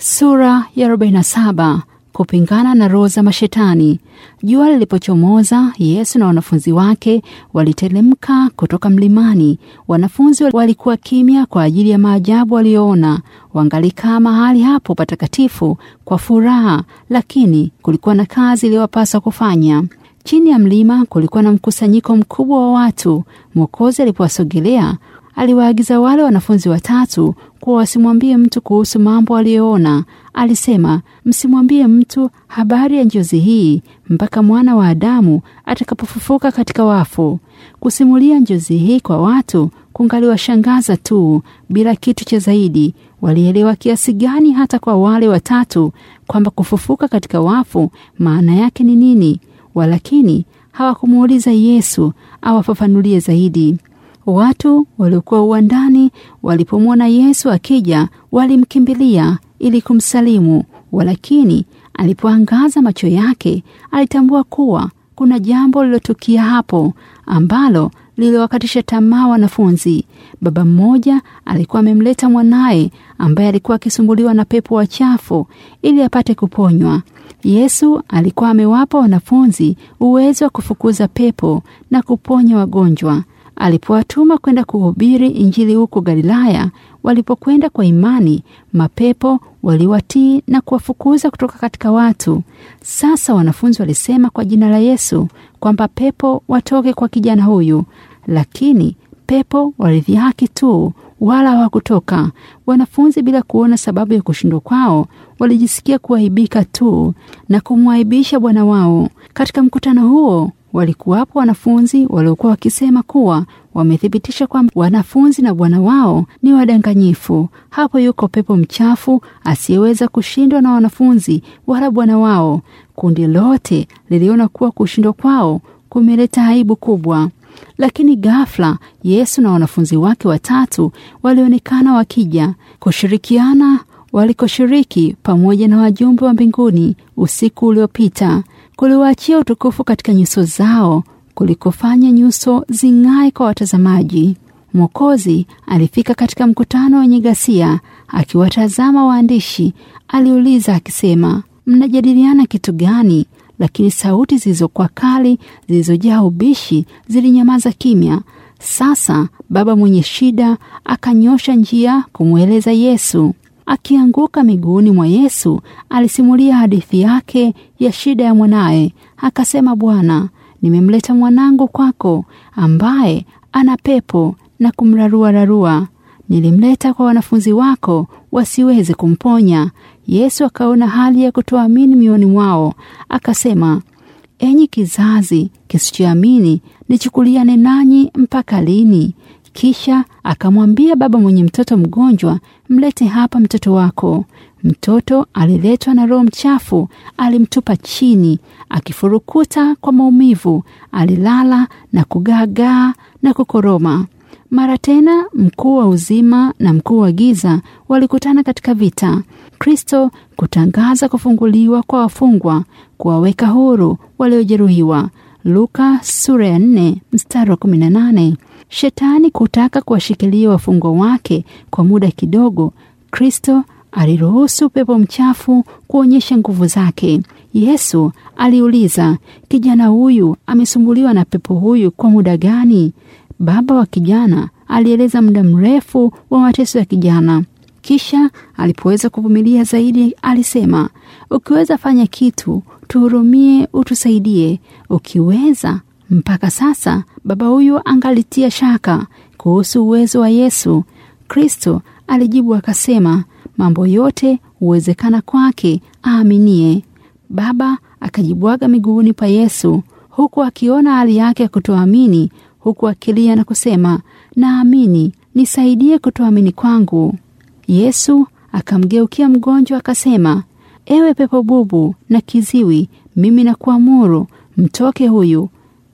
Sura ya 47. Kupingana na roho za mashetani. Jua lilipochomoza, Yesu na wanafunzi wake waliteremka kutoka mlimani. Wanafunzi walikuwa kimya kwa ajili ya maajabu walioona. Wangalikaa mahali hapo patakatifu kwa furaha, lakini kulikuwa na kazi iliyowapaswa kufanya. Chini ya mlima kulikuwa na mkusanyiko mkubwa wa watu. Mwokozi alipowasogelea, aliwaagiza wale wanafunzi watatu kuwa wasimwambie mtu kuhusu mambo aliyoona. Alisema, msimwambie mtu habari ya njozi hii mpaka Mwana wa Adamu atakapofufuka katika wafu. Kusimulia njozi hii kwa watu kungaliwashangaza tu bila kitu cha zaidi. Walielewa kiasi gani hata kwa wale watatu kwamba kufufuka katika wafu maana yake ni nini? Walakini hawakumuuliza Yesu awafafanulie zaidi. Watu waliokuwa uwandani walipomwona Yesu akija walimkimbilia ili kumsalimu, walakini alipoangaza macho yake alitambua kuwa kuna jambo lilotukia hapo ambalo liliwakatisha tamaa wanafunzi. Baba mmoja alikuwa amemleta mwanaye ambaye alikuwa akisumbuliwa na pepo wachafu ili apate kuponywa. Yesu alikuwa amewapa wanafunzi uwezo wa kufukuza pepo na kuponya wagonjwa. Alipowatuma kwenda kuhubiri Injili huko Galilaya, walipokwenda kwa imani, mapepo waliwatii na kuwafukuza kutoka katika watu. Sasa wanafunzi walisema kwa jina la Yesu kwamba pepo watoke kwa kijana huyu, lakini pepo walidhihaki tu, wala hawakutoka. Wanafunzi, bila kuona sababu ya kushindwa kwao, walijisikia kuaibika tu na kumwaibisha Bwana wao. Katika mkutano huo walikuwapo wanafunzi waliokuwa wakisema kuwa wamethibitisha kwamba wanafunzi na Bwana wao ni wadanganyifu. Hapo yuko pepo mchafu asiyeweza kushindwa na wanafunzi wala Bwana wao. Kundi lote liliona kuwa kushindwa kwao kumeleta aibu kubwa. Lakini ghafla Yesu na wanafunzi wake watatu walionekana wakija kushirikiana walikoshiriki pamoja na wajumbe wa mbinguni usiku uliopita. Kuliwaachia utukufu katika nyuso zao kulikofanya nyuso zing'ae kwa watazamaji. Mwokozi alifika katika mkutano wenye ghasia. Akiwatazama waandishi, aliuliza akisema, mnajadiliana kitu gani? Lakini sauti zilizokuwa kali, zilizojaa ubishi, zilinyamaza kimya. Sasa baba mwenye shida akanyosha njia kumweleza Yesu. Akianguka miguuni mwa Yesu, alisimulia hadithi yake ya shida ya mwanaye. Akasema, Bwana, nimemleta mwanangu kwako ambaye ana pepo na kumrarua. Nilimleta kwa wanafunzi wako wasiweze kumponya. Yesu akaona hali ya kutoamini mioyoni mwao. Akasema, enyi kizazi kisichoamini, nichukuliane nanyi mpaka lini? Kisha akamwambia baba mwenye mtoto mgonjwa, mlete hapa mtoto wako. Mtoto aliletwa na roho mchafu, alimtupa chini akifurukuta kwa maumivu. Alilala na kugaagaa na kukoroma. Mara tena mkuu wa uzima na mkuu wa giza walikutana katika vita. Kristo kutangaza kufunguliwa kwa wafungwa, kuwaweka huru waliojeruhiwa. Luka sura ya 4 mstari wa 18. Shetani kutaka kuwashikilia wafungwa wake kwa muda kidogo, Kristo aliruhusu pepo mchafu kuonyesha nguvu zake. Yesu aliuliza, kijana huyu amesumbuliwa na pepo huyu kwa muda gani? Baba wa kijana alieleza muda mrefu wa mateso ya kijana. Kisha alipoweza kuvumilia zaidi, alisema, ukiweza fanya kitu, tuhurumie, utusaidie. Ukiweza. Mpaka sasa baba huyu angalitia shaka kuhusu uwezo wa Yesu. Kristo alijibu akasema, mambo yote huwezekana kwake aaminie. Baba akajibwaga miguuni pa Yesu, huku akiona hali yake ya kutoamini, huku akilia na kusema, naamini, nisaidie kutoamini kwangu. Yesu akamgeukia mgonjwa akasema, ewe pepo bubu na kiziwi, mimi nakuamuru, mtoke huyu,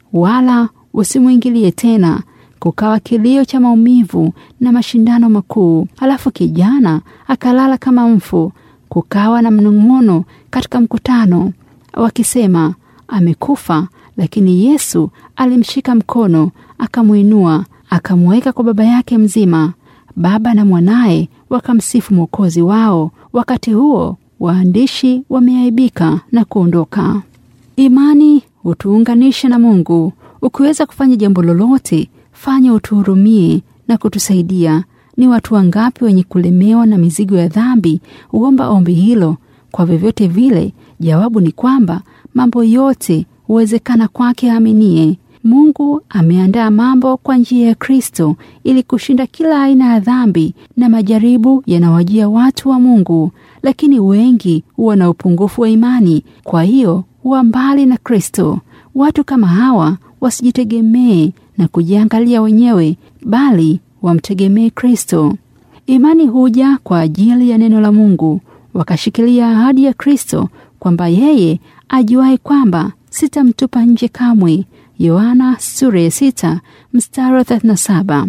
wala usimwingilie tena. Kukawa kilio cha maumivu na mashindano makuu. Halafu kijana akalala kama mfu. Kukawa na mnong'ono katika mkutano wakisema, amekufa. Lakini Yesu alimshika mkono, akamuinua, akamweka kwa baba yake mzima. Baba na mwanaye wakamsifu Mwokozi wao, Wakati huo waandishi wameaibika na kuondoka. Imani hutuunganisha na Mungu. Ukiweza kufanya jambo lolote, fanya utuhurumie na kutusaidia. Ni watu wangapi wenye kulemewa na mizigo ya dhambi huomba ombi hilo? Kwa vyovyote vile, jawabu ni kwamba mambo yote huwezekana kwake aaminie. Mungu ameandaa mambo kwa njia ya Kristo ili kushinda kila aina ya dhambi na majaribu yanawajia watu wa Mungu, lakini wengi huwa na upungufu wa imani, kwa hiyo huwa mbali na Kristo. Watu kama hawa wasijitegemee na kujiangalia wenyewe, bali wamtegemee Kristo. Imani huja kwa ajili ya neno la Mungu. Wakashikilia ahadi ya Kristo kwamba yeye ajuaye kwamba sitamtupa nje kamwe. Yohana sura ya 6 mstari wa 37.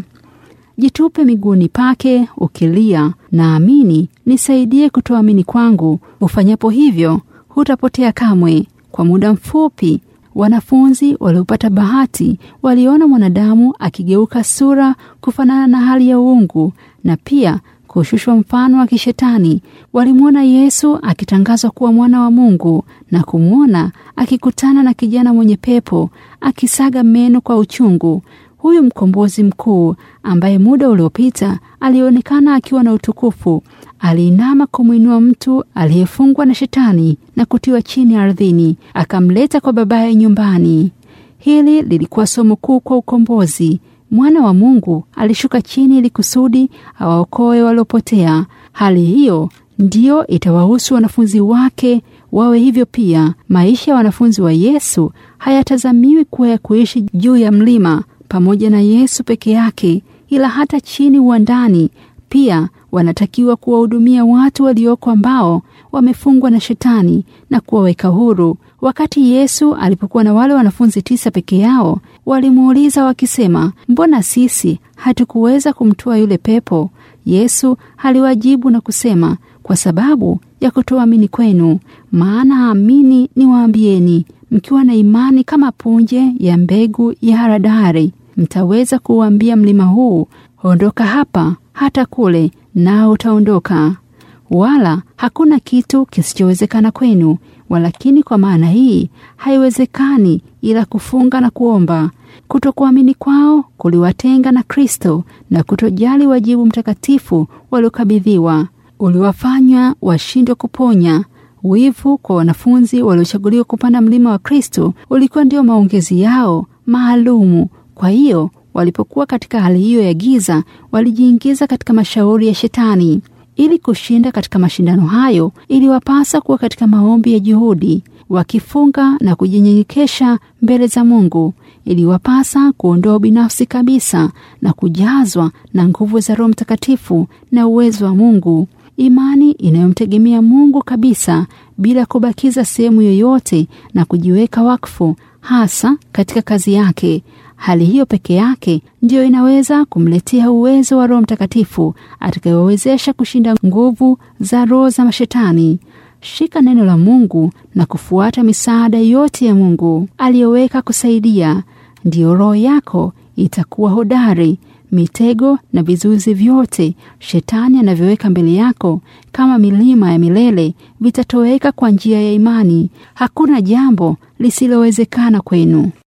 Jitupe miguuni pake ukilia, naamini, nisaidie kutoamini kwangu. Ufanyapo hivyo hutapotea kamwe. Kwa muda mfupi, wanafunzi waliopata bahati waliona mwanadamu akigeuka sura kufanana na hali ya uungu na pia kushushwa mfano wa kishetani. Walimwona Yesu akitangazwa kuwa mwana wa Mungu na kumwona akikutana na kijana mwenye pepo akisaga meno kwa uchungu. Huyu mkombozi mkuu ambaye muda uliopita alionekana akiwa na utukufu, aliinama kumwinua mtu aliyefungwa na shetani na kutiwa chini ardhini, akamleta kwa babaye nyumbani. Hili lilikuwa somo kuu kwa ukombozi. Mwana wa Mungu alishuka chini ili kusudi awaokoe waliopotea. Hali hiyo ndiyo itawahusu wanafunzi wake wawe hivyo pia. Maisha ya wanafunzi wa Yesu hayatazamiwi kuwa ya kuishi juu ya mlima pamoja na Yesu peke yake, ila hata chini uwandani pia wanatakiwa kuwahudumia watu walioko ambao wamefungwa na shetani na kuwaweka huru. Wakati Yesu alipokuwa na wale wanafunzi 9 peke yao, walimuuliza wakisema, mbona sisi hatukuweza kumtoa yule pepo? Yesu aliwajibu na kusema, kwa sababu ya kutoamini kwenu. Maana amini niwaambieni, mkiwa na imani kama punje ya mbegu ya haradali, mtaweza kuuambia mlima huu, ondoka hapa hata kule, nao utaondoka. Wala hakuna kitu kisichowezekana kwenu. Walakini kwa maana hii haiwezekani ila kufunga na kuomba. Kutokuamini kwao kuliwatenga na Kristo na kutojali wajibu mtakatifu waliokabidhiwa uliwafanywa washindwe kuponya. Wivu kwa wanafunzi waliochaguliwa kupanda mlima wa Kristo ulikuwa ndio maongezi yao maalumu. Kwa hiyo walipokuwa katika hali hiyo ya giza, walijiingiza katika mashauri ya shetani. Ili kushinda katika mashindano hayo, iliwapasa kuwa katika maombi ya juhudi, wakifunga na kujinyenyekesha mbele za Mungu. Iliwapasa kuondoa binafsi kabisa na kujazwa na nguvu za Roho Mtakatifu na uwezo wa Mungu. Imani inayomtegemea Mungu kabisa bila kubakiza sehemu yoyote na kujiweka wakfu hasa katika kazi yake. Hali hiyo peke yake ndiyo inaweza kumletea uwezo wa Roho Mtakatifu atakayowezesha kushinda nguvu za roho za mashetani. Shika neno la Mungu na kufuata misaada yote ya Mungu aliyoweka kusaidia. Ndiyo roho yako itakuwa hodari. Mitego na vizuizi vyote shetani anavyoweka mbele yako kama milima ya milele vitatoweka kwa njia ya imani. Hakuna jambo lisilowezekana kwenu.